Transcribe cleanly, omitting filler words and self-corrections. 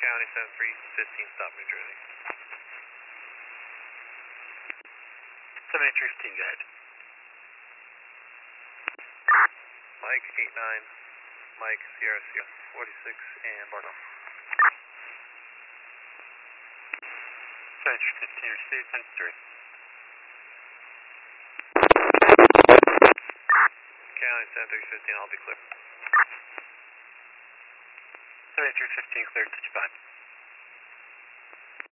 County 7315, stop New Jersey. 7315, go ahead. Mike 89, Mike Sierra Sierra 46, and Barno. 7315, received, 10-3. County 7315, I'll be clear. 7315, cleared, touch 5.